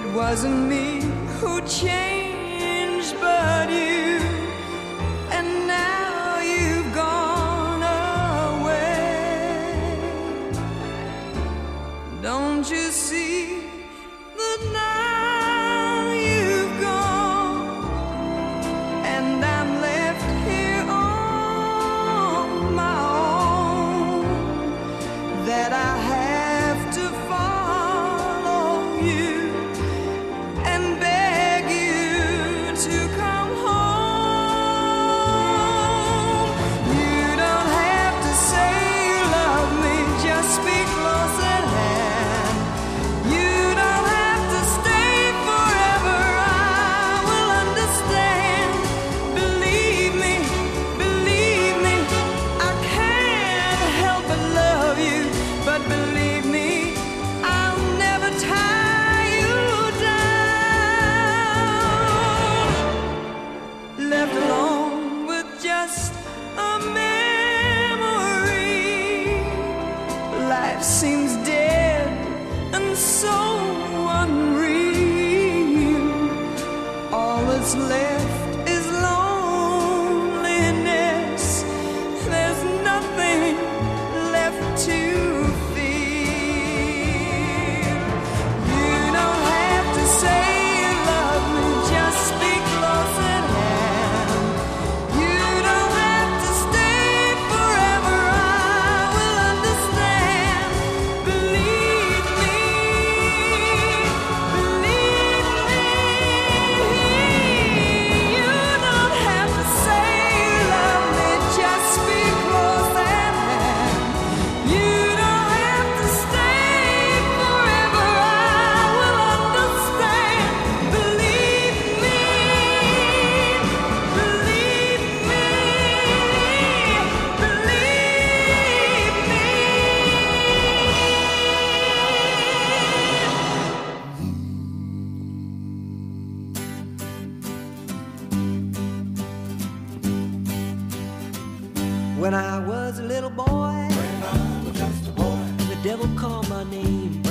wasn't me who changed, but you. And now you've gone away. Don't you see that now you've gone, and I'm left here on my own, that I have to follow you and beg you to come home. You don't have to say you love me, just speak close at hand. You don't have to stay forever, I will understand. Believe me, I can't help but love you, but believe me, I'll never tie you down. Left alone with just a memory, life seems dead and so unreal. All that's left is loneliness. There's nothing left to feel. You don't have to say you love me, just speak close at hand. You don't have to stay forever, I will understand. Believe me, you don't have to say you love me, just speak close at hand. You don't have to stay forever, I will understand. Believe me, When I was a little boy, the devil called my name.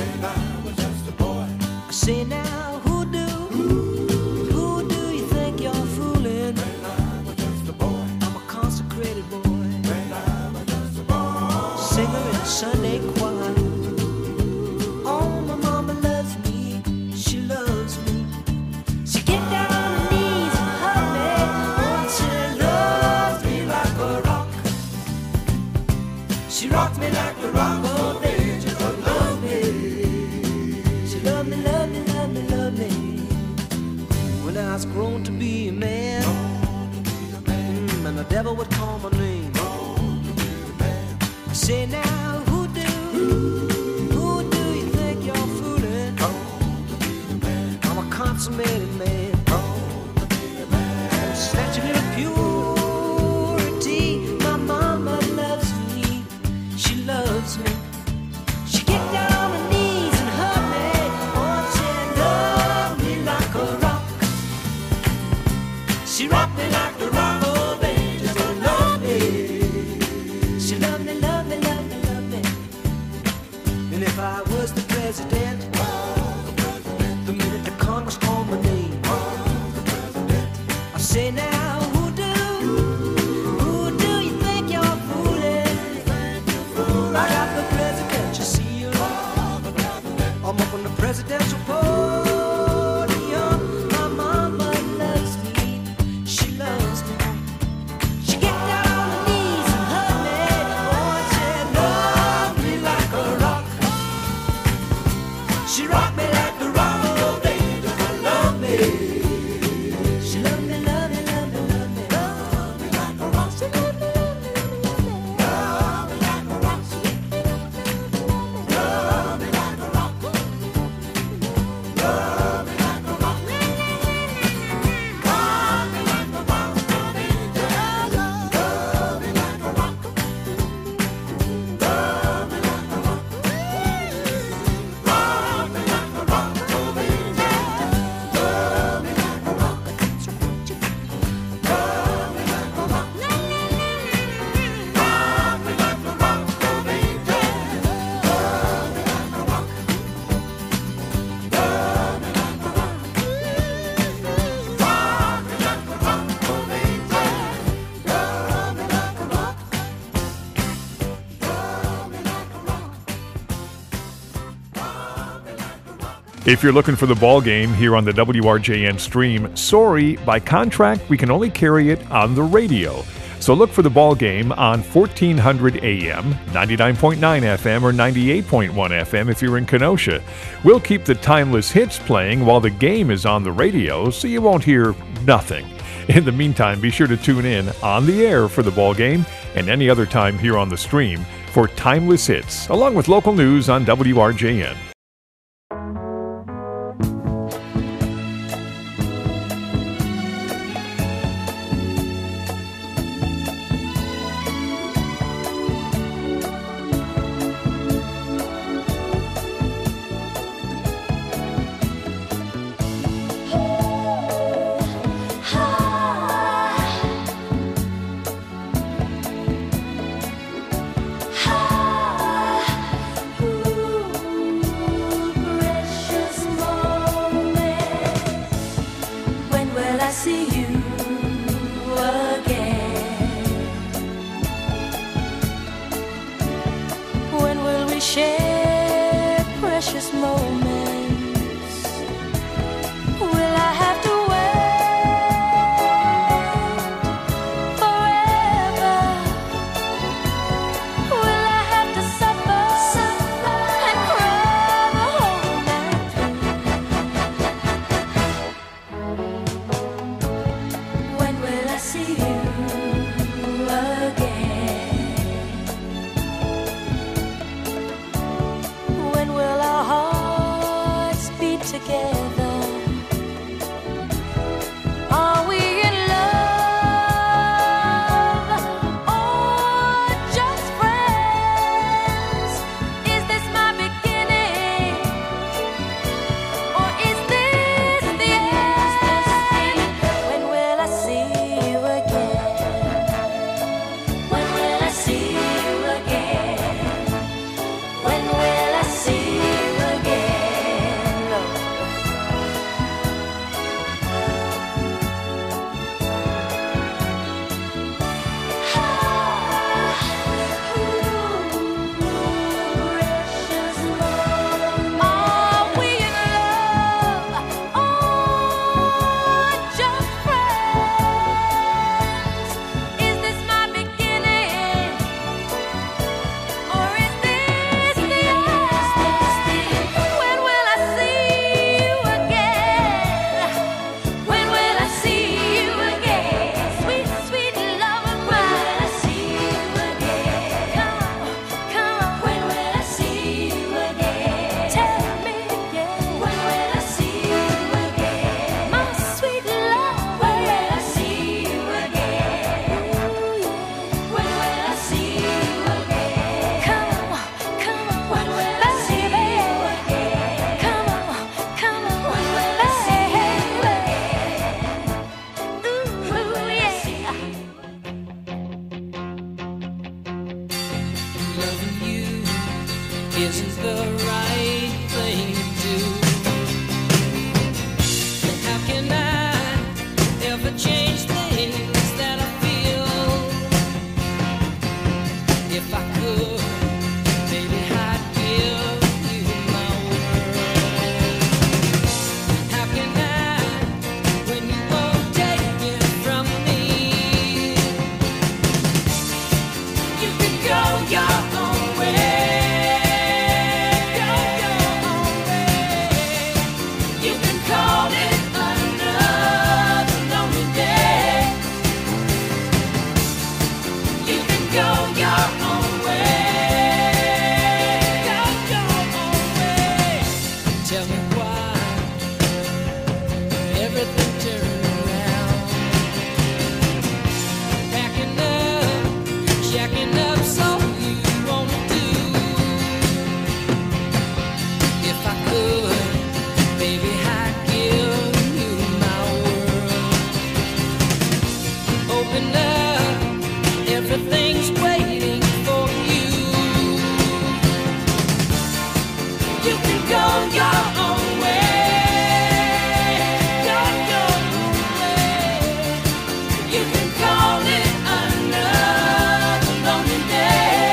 I say now, who do you think you're fooling? I'm a consecrated boy, singer in a Sunday choir. Oh, my mama loves me, she loves me. She get down on her knees and hug me. Oh, she loves me like a rock. She rocks me like a rock, oh baby, just love me. She love me, love me, love me, love me. When I was grown to be a man, and the devil would call my name. I say now, who do you think you're fooling? I'm a consummated man. Snatch a little purity. My mama loves me, she loves me. She get down on her knees and hug me. Oh, she love me like a rock. She rock me like a rock, oh baby, just love me. She love me, love me, love me, love me. And if I was the president, the minute the Congress called my name, I say now, who do you think you're fooling? Right out the presidential seal, I'm up on the presidential podium. My mama loves me, she loves me. She get down on her knees and hug me. Oh, she love me like a rock. She rock me like a rock, oh baby, just love me. She love me, love me, love me, If you're looking for the ball game here on the WRJN stream, sorry, by contract, we can only carry it on the radio. So look for the ball game on 1400 AM, 99.9 FM, or 98.1 FM if you're in Kenosha. We'll keep the timeless hits playing while the game is on the radio, so you won't hear nothing. In the meantime, be sure to tune in on the air for the ball game and any other time here on the stream for timeless hits, along with local news on WRJN.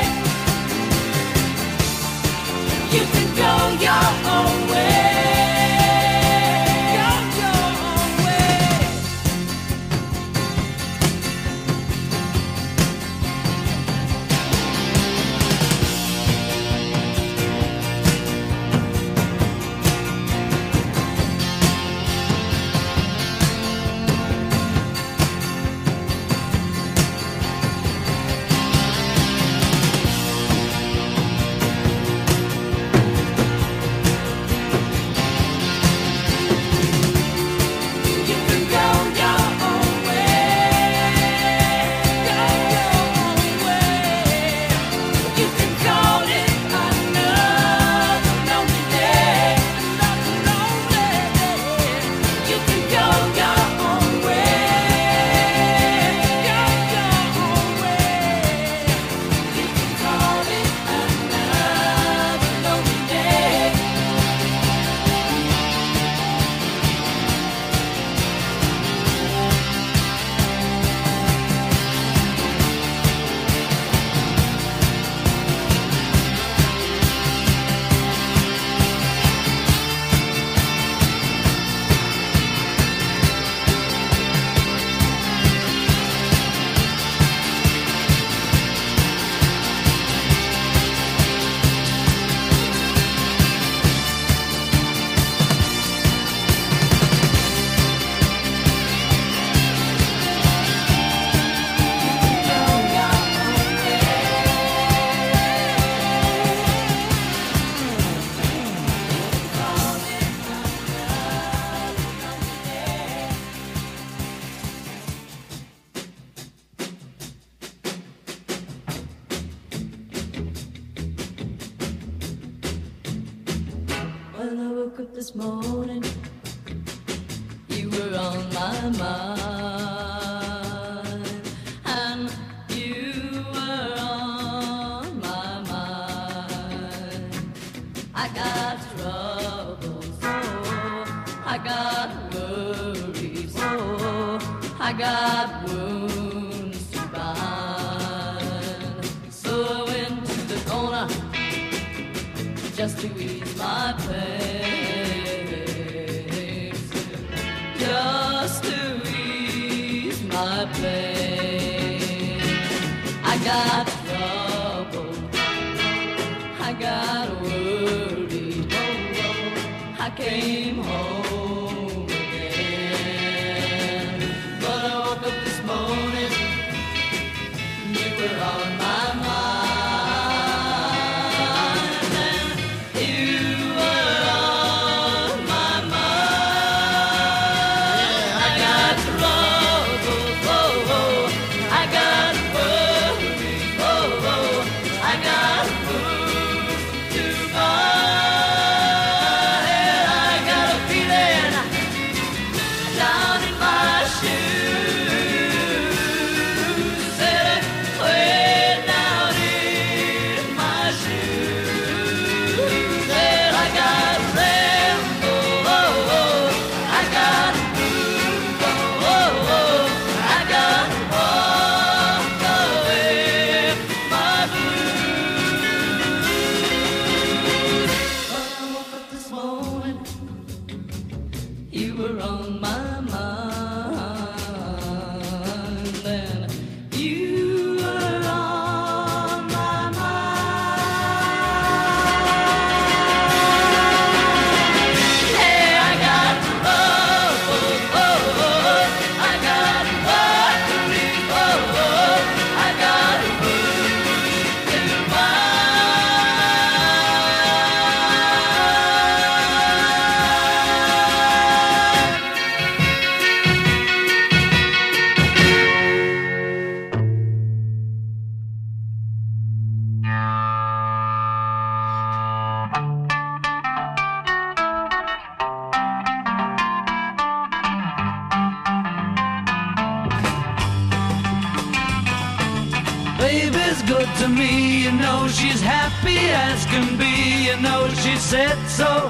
You can go your own way. this morning, you were on my mind, and you were on my mind. I got troubles, oh, I got worries, oh, I got wounds to bind. So I went to the corner just to ease my pain, just to ease my pain. I got trouble, I got worried, oh, I came home again. But I woke up this morning, you were on my mind. Baby's good to me, you know she's happy as can be, you know she said so.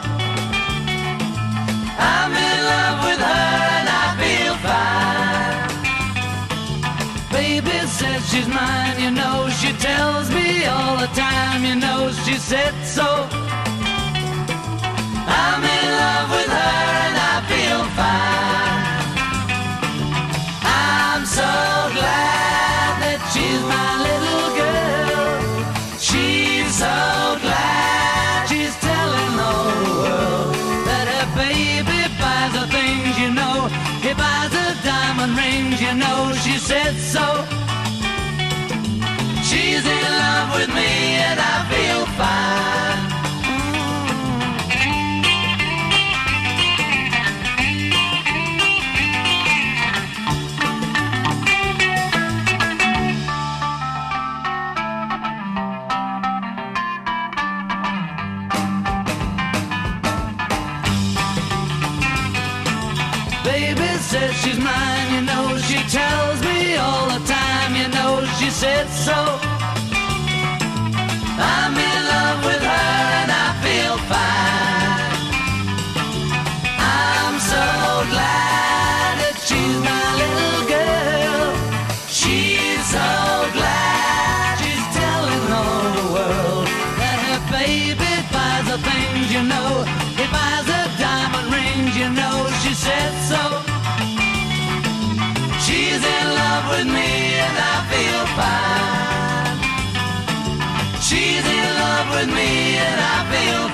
I'm in love with her and I feel fine. Baby says she's mine, you know she tells me all the time, you know she said so. I'm in love with her and I feel fine. I'm so glad that she's my little girl. She's so glad she's telling all the world that her baby buys her things, you know. He buys her diamond rings, you know she said so. She's in love with me and I feel fine. Baby says she's mine, you know she tells me all the time, you know she said so. I'm in love with her and I feel fine. I'm so glad that she's my little girl. She's so glad she's telling all the world that her baby buys her things, you know. He buys her diamond rings, you know she said so. She's in love with me and I feel fine. She's in love with me and I feel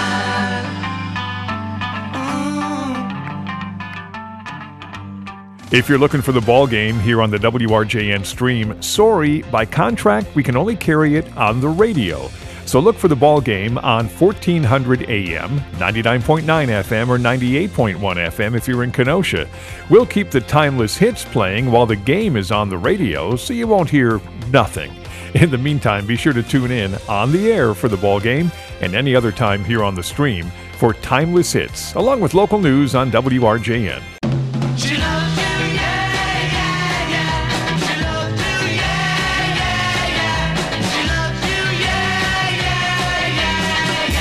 fine. If you're looking for the ball game here on the WRJN stream, sorry, by contract we can only carry it on the radio. So look for the ball game on 1400 AM, 99.9 FM, or 98.1 FM if you're in Kenosha. We'll keep the timeless hits playing while the game is on the radio, so you won't hear nothing. In the meantime, be sure to tune in on the air for the ball game and any other time here on the stream for Timeless Hits, along with local news on WRJN. She loves you, yeah, yeah, yeah. She loves you, yeah, yeah, yeah. She loves you, yeah, yeah, yeah,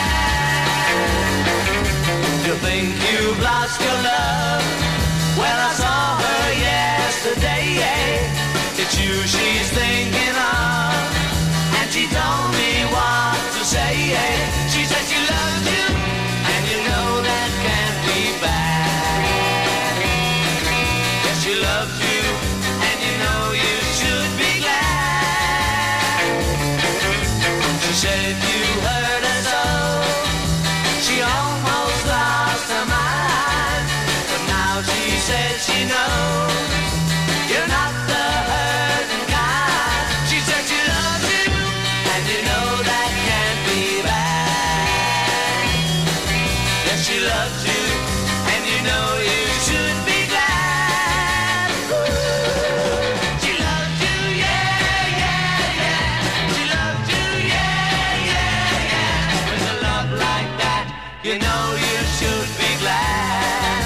yeah. You think you've lost your love? Well, I saw her yesterday. It's you she's thinking of, and she told me what to say. She said she loves you, and you know that can't be bad. Yes, she loves you, and you know you should be glad. She said you hurt her so, she almost lost her mind. But now she says she knows you're not the hurting kind. She said she loves you, and you know that can't be bad. Yes, she loves you, and you know you should be glad. She loves you, yeah, yeah, yeah. She loves you, yeah, yeah, yeah. With a love like that, you know you should be glad.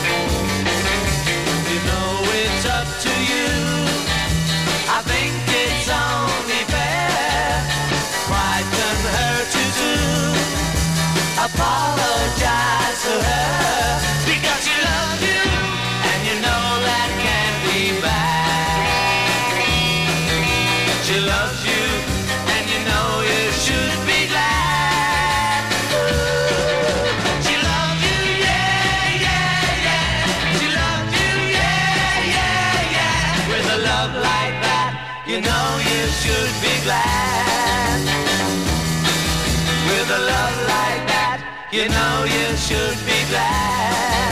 You know it's up to you. I think it's only fair. Pride can hurt you too. Apologize to her, because she loves you, and you know that can't be bad. She loves you, and you know you should be glad. She loves you, yeah, yeah, yeah. She loves you, yeah, yeah, yeah. With a love like that, you know you should be glad. With a love like that, you know you should be glad.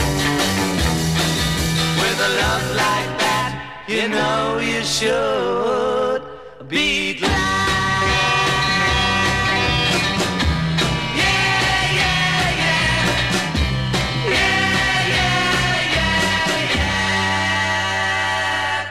With a love like that, you know you should be glad. Yeah, yeah, yeah. Yeah, yeah, yeah, yeah.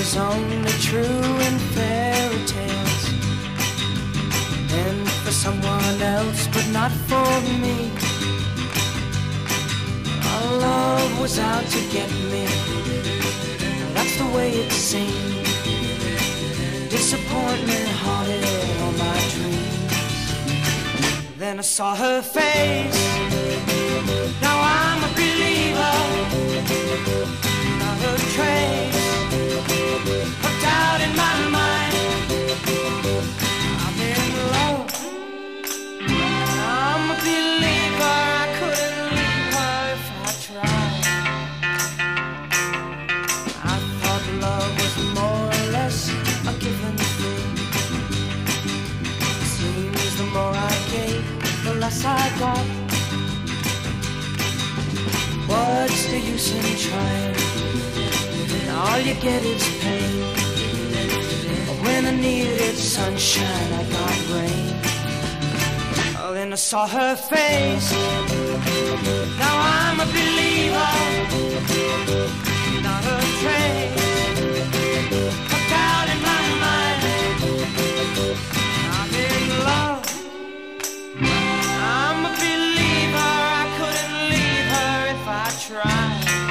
is only true in fairy tales, and for someone else, but not for me. Our love was out to get me, that's the way it seemed. Disappointment haunted all my dreams. Then I saw her face, now I'm a believer. Not a trace of doubt in my mind. I'm in love, I'm a believer. I couldn't leave her if I tried. I thought love was more or less a given thing. Seems the more I gave, the less I got. What's the use in trying? All you get is pain. When I needed sunshine, I got rain. Oh, then I saw her face, now I'm a believer. Not a trace of doubt in my mind. I'm in love, I'm a believer. I couldn't leave her if I tried.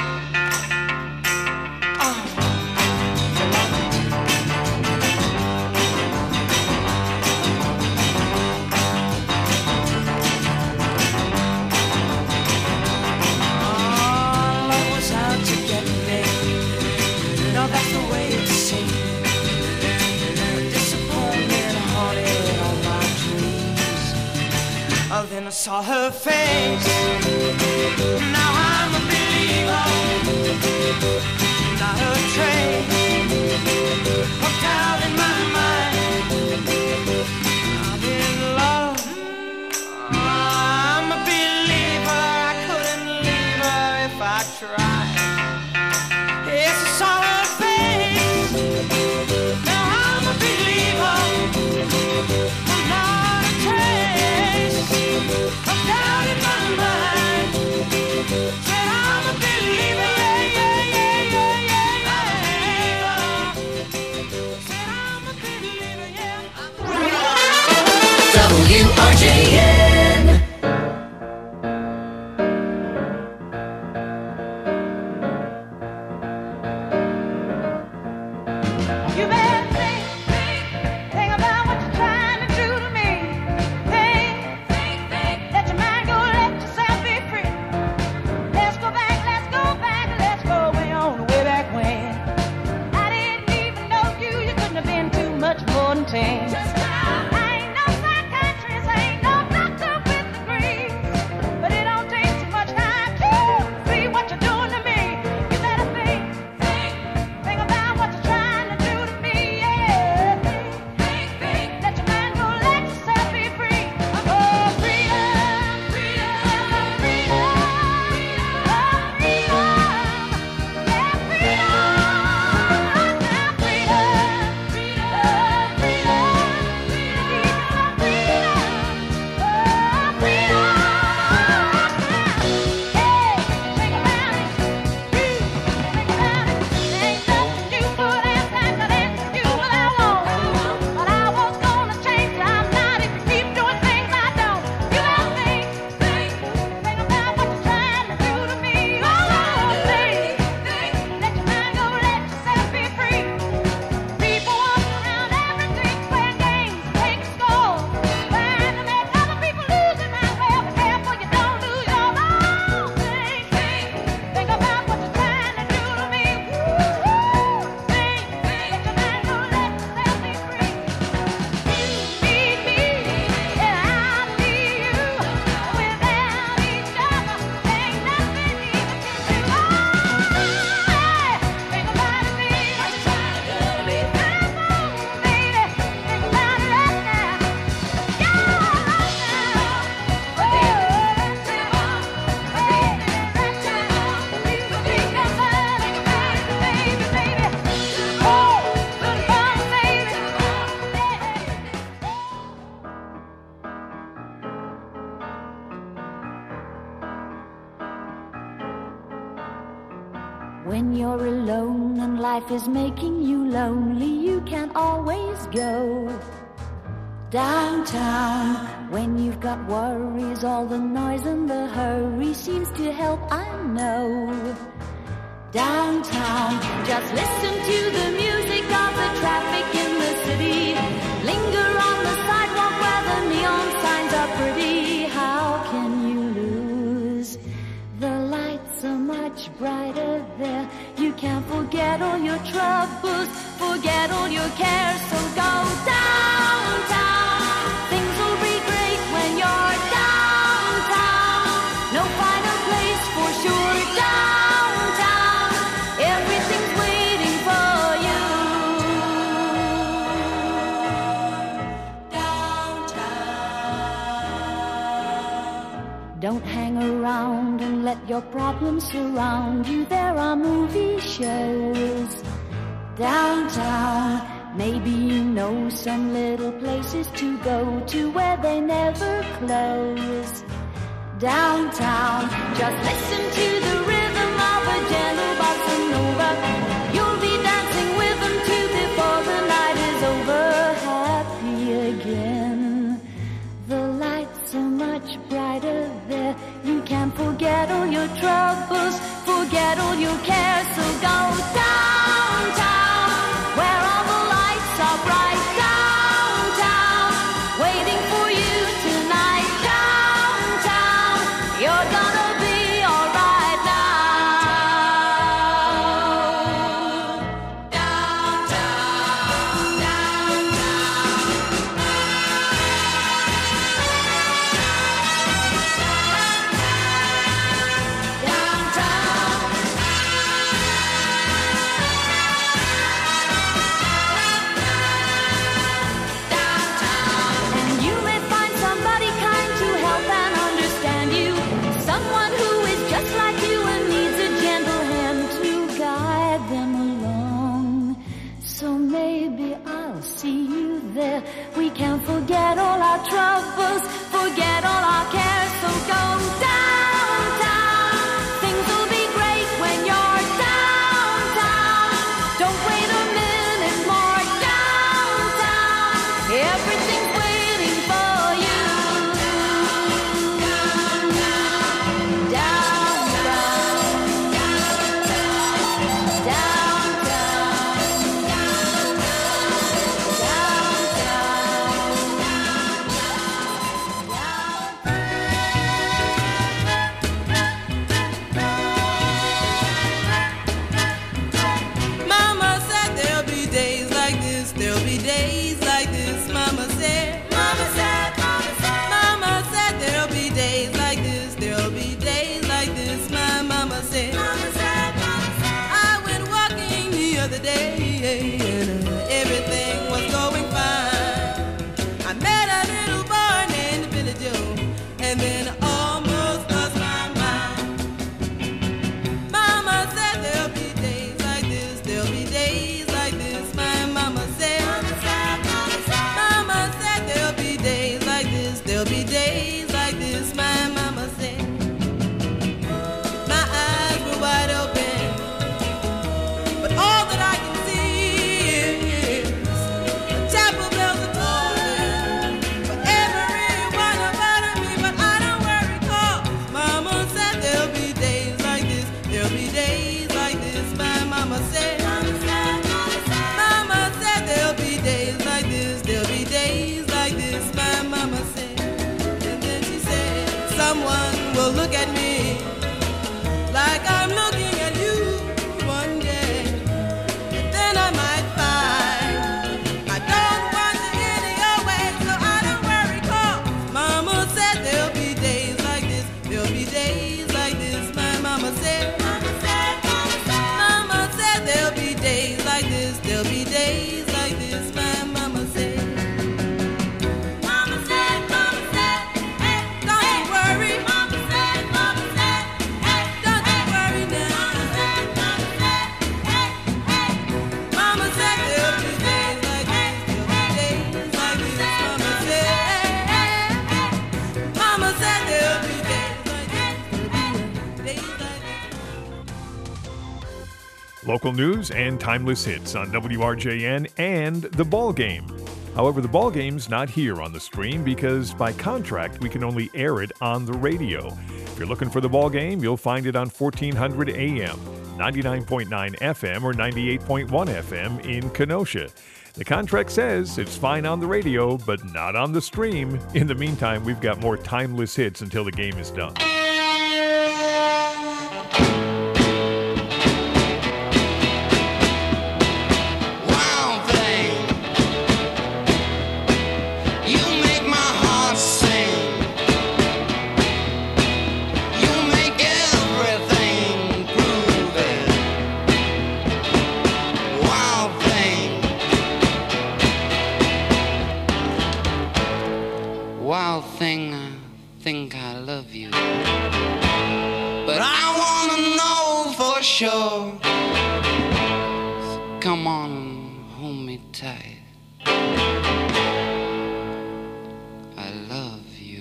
That's the way it seemed. Disappointment haunted all my dreams. Oh, then I saw her face, now I'm a believer. Not a trace of doubt in my mind. I'm in love, I'm a believer. I couldn't leave her if I tried. Yes, I saw her. WRJN. You better think about what you're trying to do to me. Think, let your mind go, let yourself be free. Let's go back, let's go way on, way back when. I didn't even know you couldn't have been too much more than 10. I ain't no psychiatrist, I ain't no doctor. When you're alone and life is making you lonely, you can always go downtown. When you've got worries, all the noise and the hurry seems to help, I know. Downtown, just listen to the music of the traffic in the city. Linger on the sidewalk where the neon signs are pretty. How can you lose? The lights are much brighter there. You can't forget all your troubles, forget all your cares. So go downtown. Things will be great when you're downtown. No finer place for sure. Downtown, everything's waiting for you. Downtown. Don't hang around and let your problems surround you. There are movie shows downtown. Maybe you know some little places to go to where they never close. Downtown, just listen to the rhythm of a gentle bossa nova. You'll be dancing with them too before the night is over. Happy again. The lights are much brighter there. You can't forget all your troubles, forget all your cares. So go downtown, where all the lights are bright. Downtown, waiting for you tonight. Downtown, you're gonna be alright now. Downtown, And you may find somebody kind to help and understand you. Someone who is just like you and needs a gentle hand to guide them along. So maybe I'll see you there. We can forget all our troubles, forget all our cares. So go downtown. Things will be great when you're downtown. Don't wait a minute more. Downtown, everything's waiting for you. Mama said there'll be days like this, there'll be days like this. Mama said, Mama said, Mama said, Mama said there'll be days like this, there'll be days like this. My mama said, Mama said, Mama said. I went walking the other day and everything was going fine. I met a little boy named Billy Joe, and then I almost lost my mind. Mama said there'll be days like this, there'll be days like this. My mama said, Mama said there'll be days like this, there'll be days like this. My mama said. My eyes were wide open, but all that I can see is Local news and timeless hits on WRJN and the ball game. However, the ball game's not here on the stream because by contract we can only air it on the radio. If you're looking for the ball game, you'll find it on 1400 AM, 99.9 FM, or 98.1 FM in Kenosha. The contract says it's fine on the radio, but not on the stream. In the meantime, we've got more timeless hits until the game is done. Thing, I think I love you, but I wanna know for sure. So come on and hold me tight. I love you.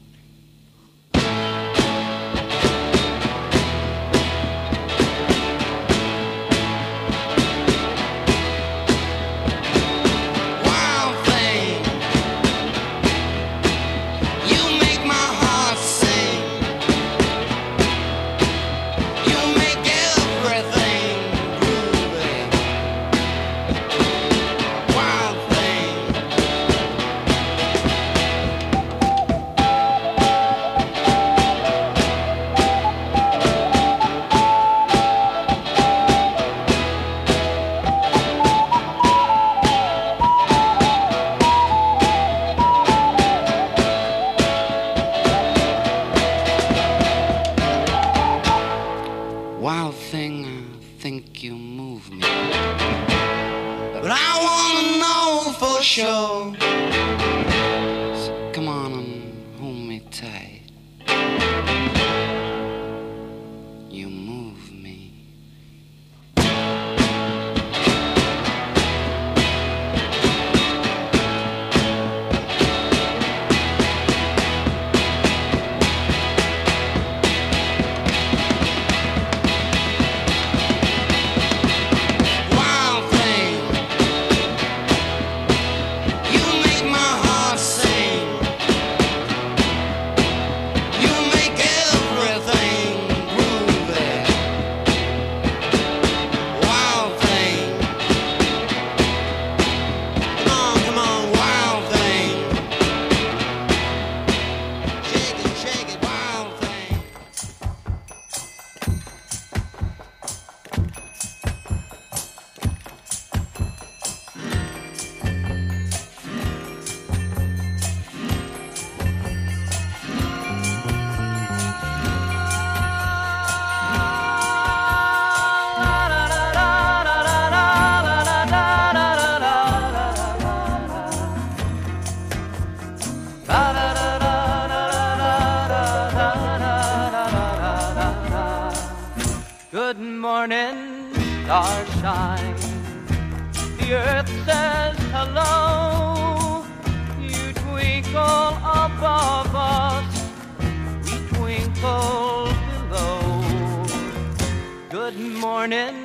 Wild thing, I think you move me, but I wanna know for sure. So come on and hold me tight. You move me. Good morning, starshine. The earth says hello. You twinkle above us, we twinkle below. Good morning,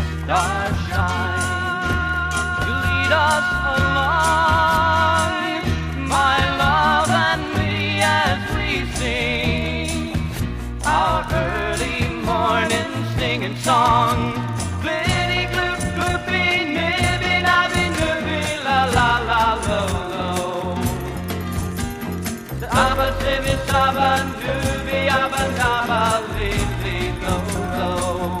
starshine. You lead us along, my love and me, as we sing our early morning singing song. Glitty gloop gloopy nibby nabby nibby la la la lo lo. The abba sibby saba nubby abba nabba lily lo lo.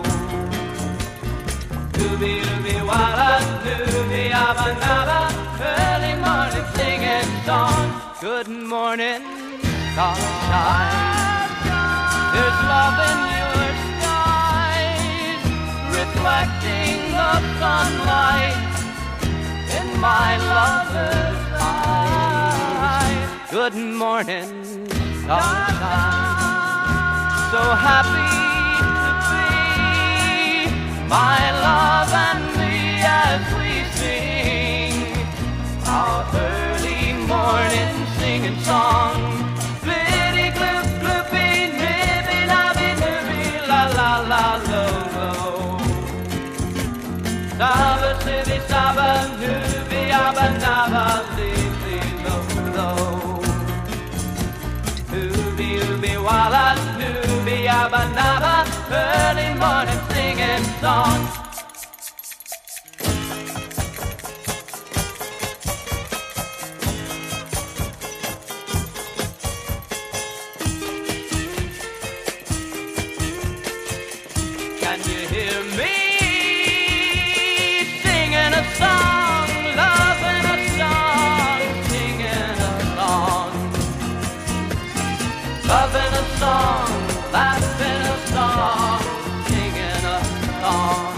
Nubby nubby walla nubby abba nabba. Early morning singing song. Good morning, starshine. There's love in your skies, reflecting the sunlight in my lover's eyes. Good morning, sunshine. So happy to be, my love and me, as we sing our early morning singing song. Glitty gloop gloopy nibby nabby nibby la la la lo lo. Early morning singing songs. Can you hear me singing a song, loving a song, singing a song, loving a song, laughing a song, singing a song,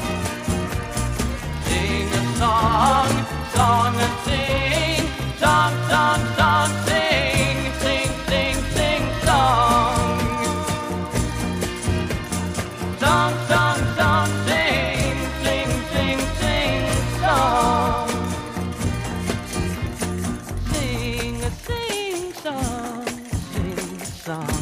sing a song, song and sing, song, song, song, sing, sing, sing, sing, song, song, song, song, sing, sing, sing, sing, song, sing a sing song, sing a song.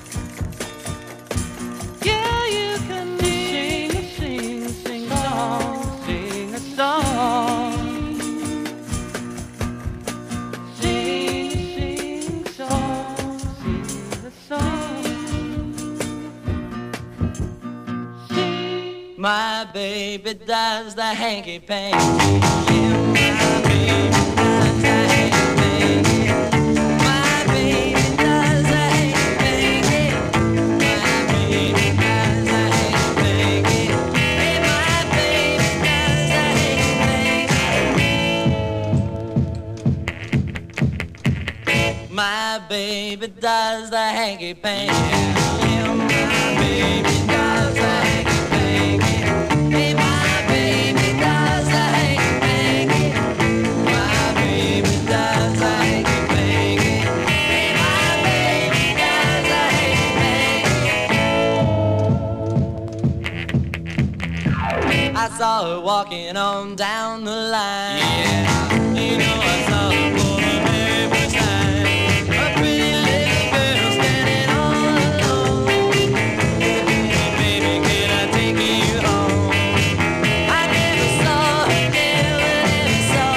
Yeah, you can sing, sing song, sing a song, sing song, sing a song. Sing. My baby does the hanky panky. Yeah, my baby does the hanky panky. My baby does the hanky panky. My baby does the hanky panky. Hey, my baby does the hanky panky. My baby does the hanky panky. Yeah, my baby does the hanky panky. Hey, my baby does the hanky panky. My baby does the hanky panky. Hey, my baby does the hanky panky. I saw her walking on down the line. Yeah, you know I saw her for the very first time. A pretty little girl standing all alone. Baby, can I take you home? I never saw her, never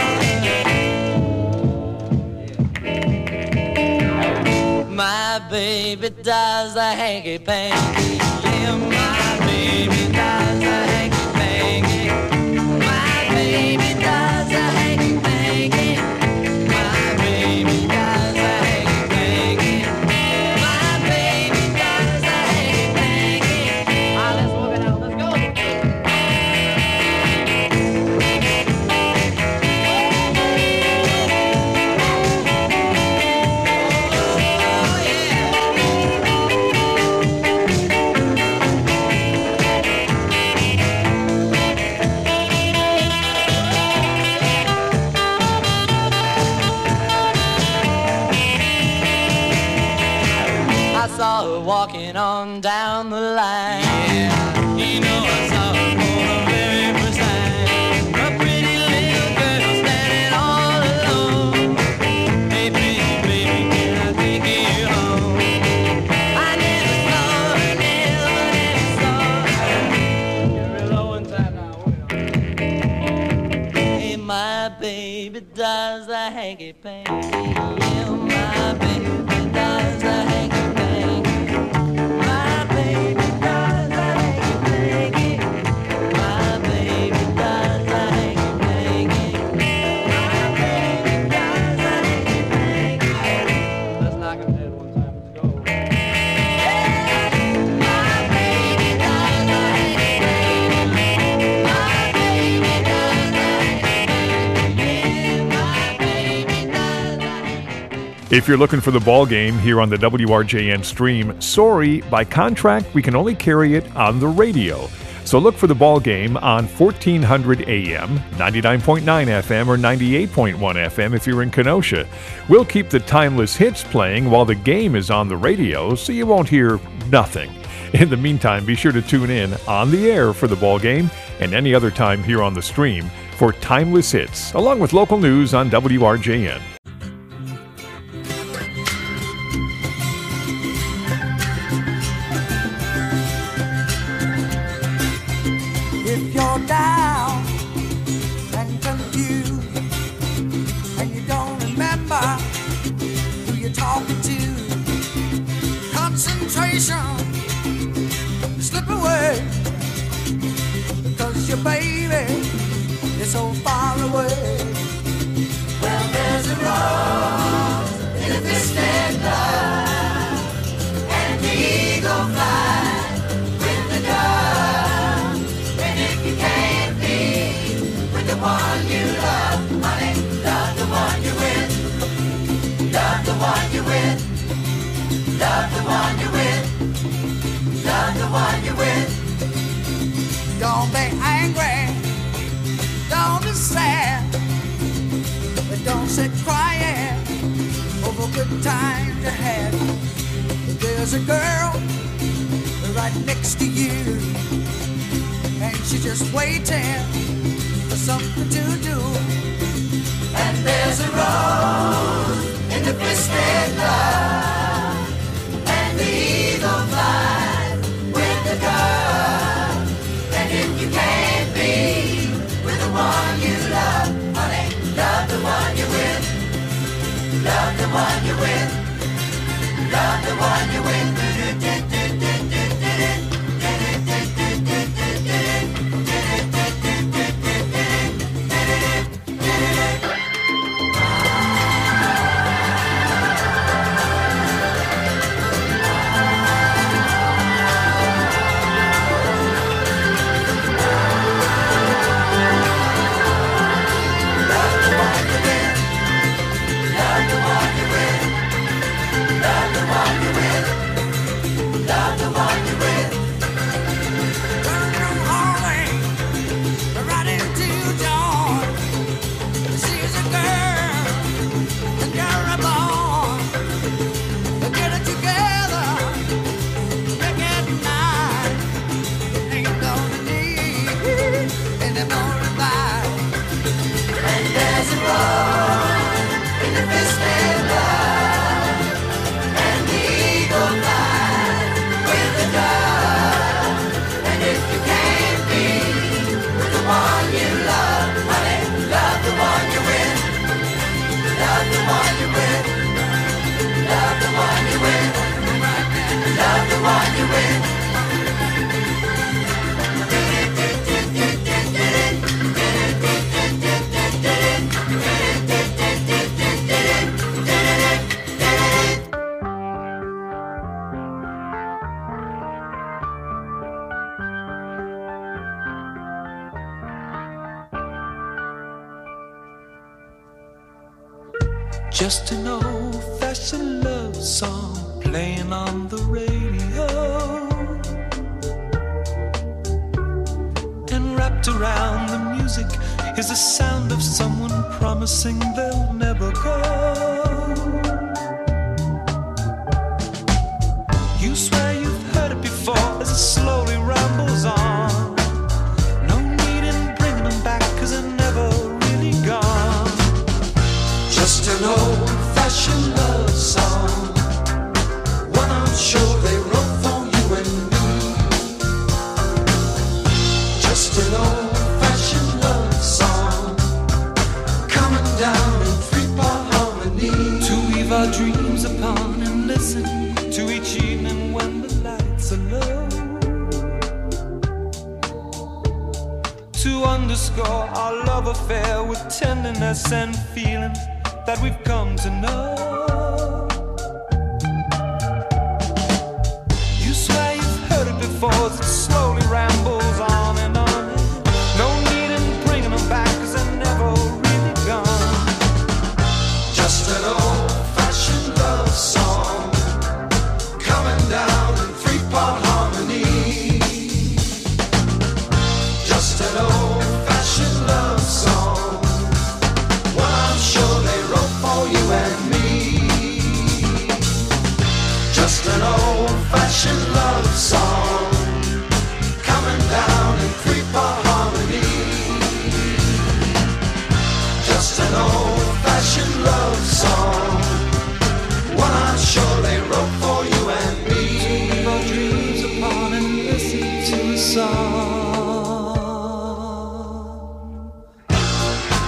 saw her. My baby does the hanky panky. Yeah, my baby does the hanky panky. My baby does the hanky panky. My baby does the hanky panky. My baby does the hanky panky. Let's work it out. Let's go. I saw her walking on down the line. Yeah, you know I saw her for the very first time. A pretty little girl standing all alone. Hey, baby, baby, can I take you home? I never saw her, never saw her. Get real low inside now. Hey, my baby does the hanky panky. Yeah, my baby does the hanky panky. My baby does the hanky panky. My baby does the hanky panky. My baby does the hanky panky. Let's knock him dead one time. Let's go. My baby does the hanky panky. My baby does the hanky panky. Yeah, my baby does the hanky panky. If you're looking for the ball game here on the WRJN stream, sorry, by contract, we can only carry it on the radio. So look for the ball game on 1400 AM, 99.9 FM, or 98.1 FM if you're in Kenosha. We'll keep the timeless hits playing while the game is on the radio, so you won't hear nothing. In the meantime, be sure to tune in on the air for the ball game and any other time here on the stream for timeless hits, along with local news on WRJN. If you're down and confused and you don't remember who you're talking to. Concentration slip away because your baby is so far away. Well, there's a rose in a twisted love, and the eagle flies with the dove. And if you can't be with the one you love, honey, love the one you're with. Love the one you're with. Love the one you're with. Love the one you're with. Don't be angry. Don't be sad. But don't sit crying over good times you had. There's a girl right next to you, and she's just waiting for something to do. And there's a rose in the twisted love, and the eagle flies with the dove. And if you can't be with the one you love, honey, love the one you're with. Love the one you're with. Love the one you're with. Just an old-fashioned love song playing on the radio, and wrapped around the music is the sound of someone promising they'll never go. You swear you've heard it before as it slowly rambles on. No need in bringing them back 'cause they're never really gone. Just an old-fashioned love song, one I'm sure they wrote for you and me. Just an old-fashioned love song, coming down in three-part harmony, to weave our dreams upon and listen to each evening when the lights are low, to underscore our love affair with tenderness and feelings that we've come to know. You swear you've heard it before as it slowly rambles on and on. No need in bringing them back 'cause they're never really gone. Just an old-fashioned love song, coming down in three-part harmony. Just an old-fashioned love song, one I'm sure they wrote for you and me.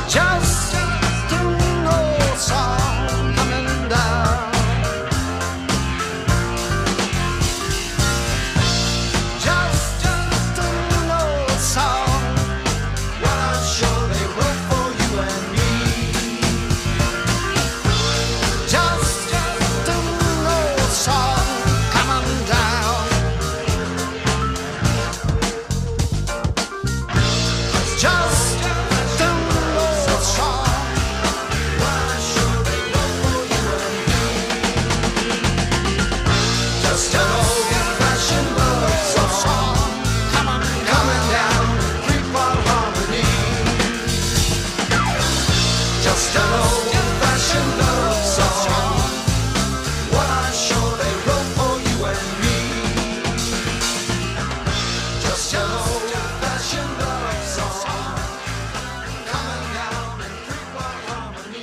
Just an old song coming down. Just an old song. What a show they wrote for you and me. Just an old song coming down. Just an old song. What a show they wrote for you and me. Just an old-fashioned love song coming down, three-part harmony. Just an old-fashioned love song. What a show they wrote for you and me. Just an old-fashioned love song coming down in three-part harmony.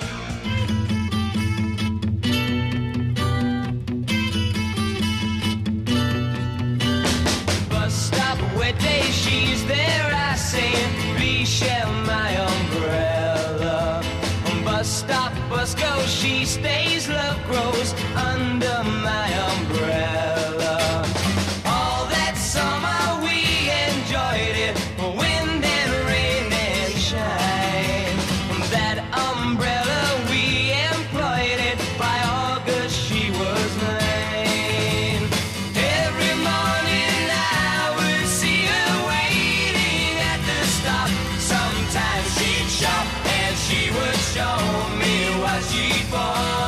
Bus stop, wet day, she's there, I say, please share my umbrella. Bus stop, bus goes, she stays, love grows under my umbrella. All that summer we enjoyed it, wind and rain and shine. That umbrella we employed it, by August she was mine. Every morning I would see her waiting at the stop. Sometimes she'd shop and she would show me what she'd bought.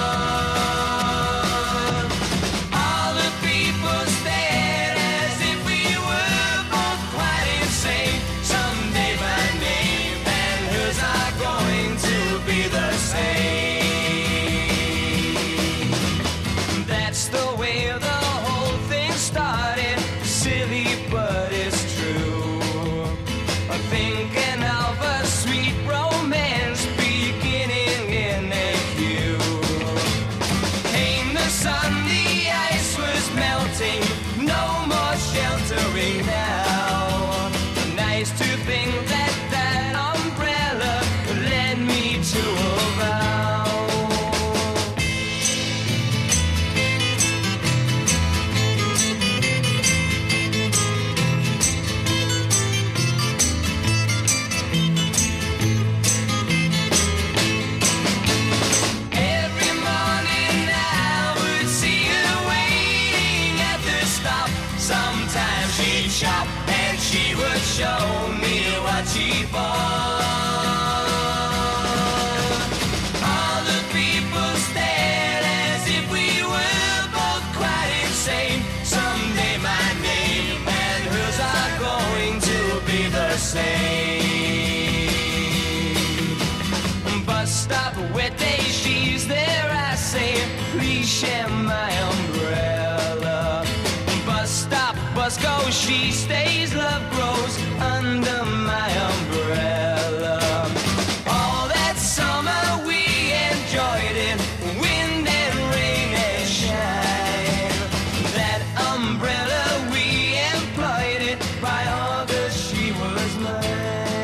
All the people stared as if we were both quite insane. Someday my name and hers are going to be the same. That's the way the whole thing started. Silly, but it's true. Thinking of a sweet romance beginning in a queue. Came the sun, the ice was melting, no more sheltering now. Nice to think that that umbrella led me to a vow. Every morning I would see her waiting at the stop. Sometimes she'd shop and she would show me what she bought. All the people stared as if we were both quite insane. Someday my name and hers are going to be the same. Bus stop, wet day, she's there, I say, please share my umbrella. Bus stop, bus goes, she stays, love grows under my umbrella. All that summer we enjoyed it, wind and rain and shine. That umbrella we employed it, by August she was mine.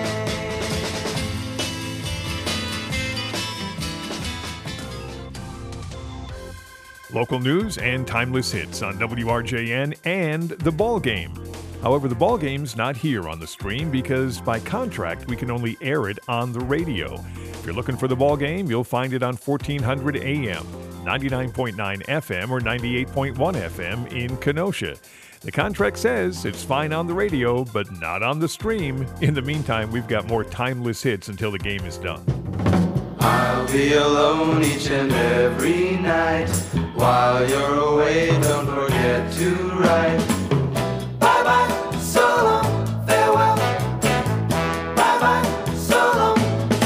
Local news and timeless hits on WRJN and The Ball Game. However, The Ball Game's not here on the stream because by contract we can only air it on the radio. If you're looking for The Ball Game, you'll find it on 1400 AM, 99.9 FM, or 98.1 FM in Kenosha. The contract says it's fine on the radio, but not on the stream. In the meantime, we've got more timeless hits until the game is done. I'll be alone each and every night. While you're away, don't forget to write. Bye-bye, so long, farewell. Bye-bye, so long.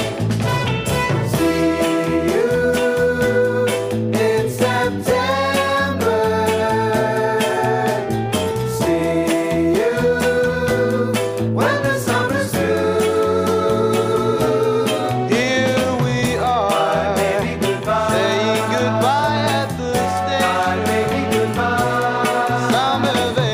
See you in September. See you when the summer's through. Here we are, saying goodbye at the station. Summer vacation.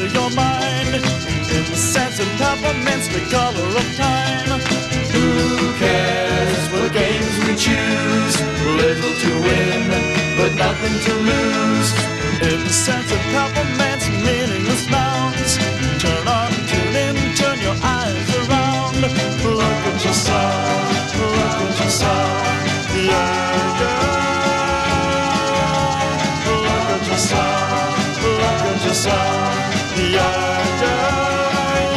to your mind. Incense and peppermints, the color of time. Who cares what games we choose? Little to win, but nothing to lose. Incense and peppermints, meaningless nouns. Turn on, tune in, turn your eyes around. Look at yourself, look at yourself. Yeah, yeah. Look at yourself, look at yourself. Yeah, yeah,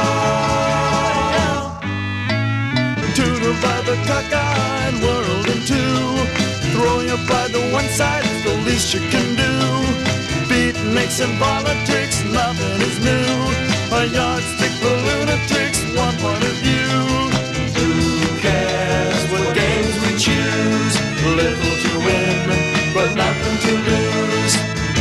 yeah. To divide the cockeyed world in two. Throw your pride to one side, it's the least you can do. Beatniks and politics, nothing is new. A yardstick for lunatics, one point of view. Who cares what games we choose? Little to win, but nothing to lose.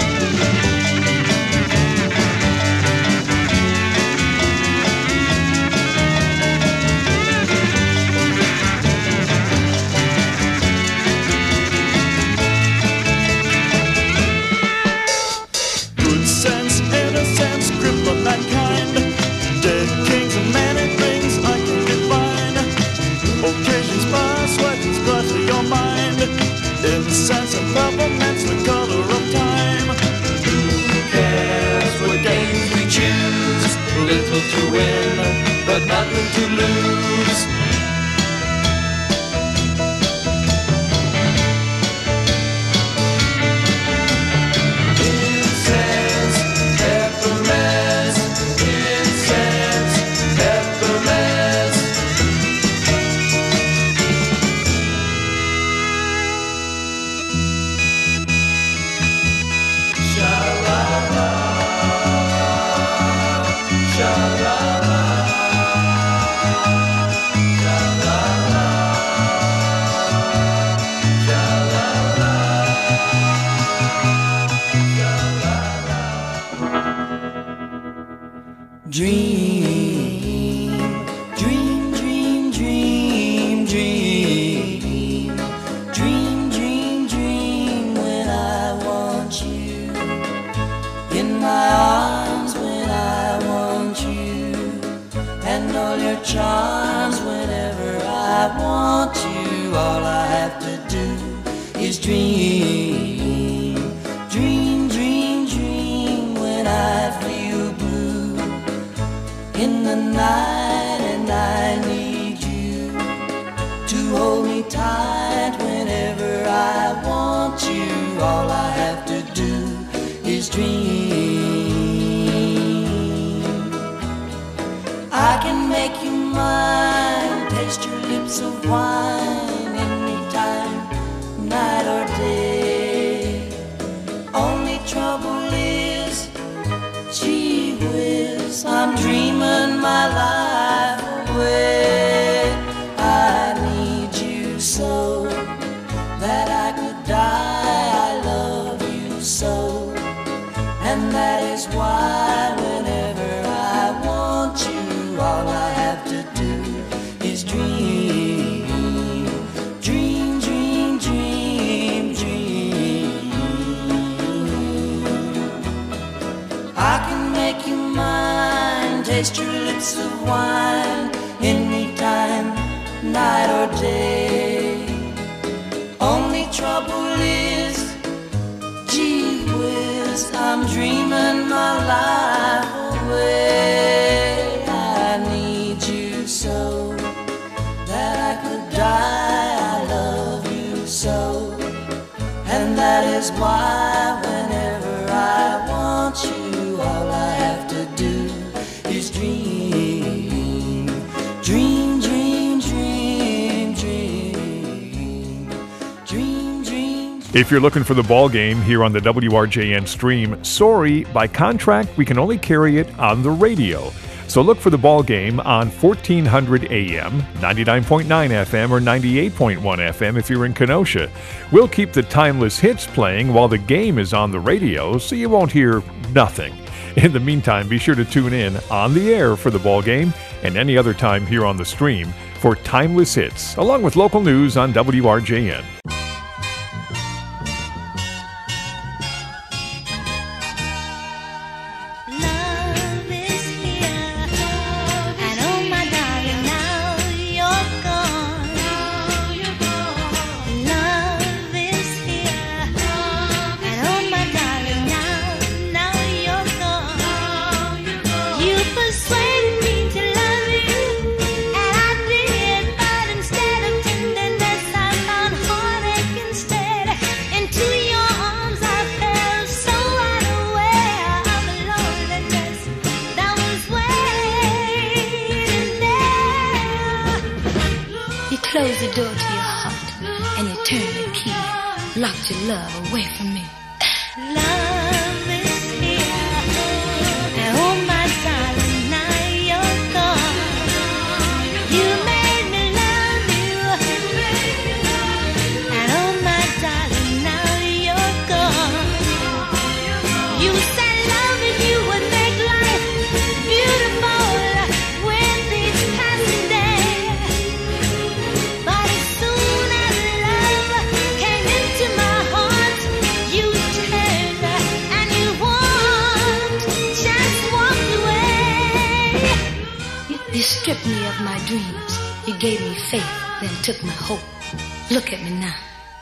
Good sense, innocence, grip of mankind. Dead kings and many things I can define. Occasions pass, sweatings clutter your mind. Incense and peppermints, the color of time. Who cares what games we choose? Little to win, but nothing to lose. Incense, peppermints, incense, peppermints. Sha-la-la, sha-la-la, sha-la-la, sha-la-la. Dream, dream, dream, dream, dream. Dream, dream, dream when I want you. In my arms when I want you. And all your charms whenever I want you. All I have to do is dream. Dream, dream, dream when I feel blue in the night and I need you to hold me tight whenever I want you. All I have to do is dream. I can make you mine, taste your lips of wine anytime, night or day. Only trouble is, gee whiz, I'm dreaming my life away. I need you so that I could die. I love you so, and that is why whenever I want you, all I have to do is dream. Dream, dream, dream, dream. I can make you mine, taste your lips of wine anytime, night or day. Only trouble is, gee whiz, I'm dreaming my life away. I need you so that I could die. I love you so, and that is why whenever I want you, all I have to do is dream. Dream, dream, dream, dream. Dream, dream. If you're looking for the ball game here on the WRJN stream, sorry, by contract, we can only carry it on the radio. So look for the ball game on 1400 AM, 99.9 FM, or 98.1 FM if you're in Kenosha. We'll keep the timeless hits playing while the game is on the radio, so you won't hear nothing. In the meantime, be sure to tune in on the air for the ball game and any other time here on the stream for timeless hits, along with local news on WRJN. Love closed the door to your heart and you turned the key, locked your love away from me. Love is here, and oh my darling, now you're gone. You made me love you, and oh my darling, now you're gone. You said loving you would make life beautiful with each passing day, but as soon as love came into my heart, you turned and you just walked away. You stripped me of my dreams. You gave me faith, then took my hope. Look at me now.